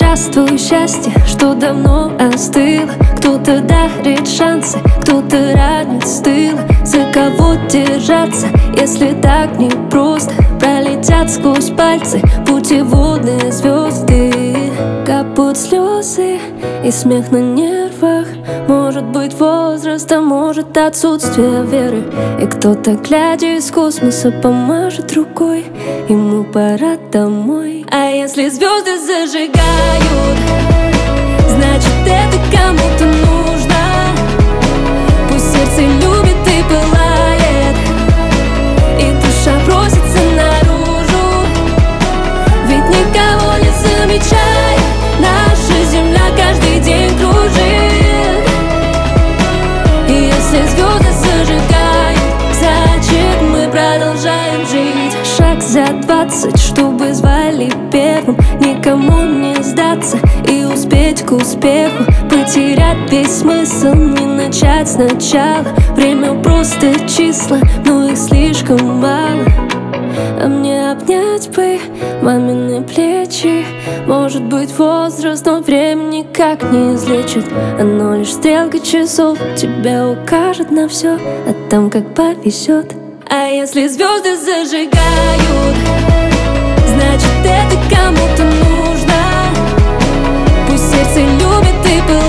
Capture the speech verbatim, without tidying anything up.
здравствуй, счастье, что давно остыло. Кто-то дарит шансы, кто-то ранит с тыла. За кого держаться, если так непросто? Пролетят сквозь пальцы путеводные звезды. Капут слезы и смех на нервах. Может быть возраст, а может отсутствие веры. И кто-то, глядя из космоса, помашет рукой. Ему пора домой. А если звезды зажигают, значит это кому-то нужно. Пусть сердце любит и пылает, и душа просится наружу. Ведь никого не замечает, наша земля каждый день кружит. И если звезды зажигают, значит мы продолжаем жить. Шаг за двадцать, чтобы звали первым. Никому не сдаться и успеть к успеху. Потерять весь смысл, не начать сначала. Время просто числа, но их слишком мало. А мне обнять бы мамины плечи. Может быть возраст, но время никак не излечит. Оно лишь стрелка часов тебя укажет на все, а там как повезет. А если звезды зажигают, значит это кому-то нужно. Пусть сердце любит и пылает,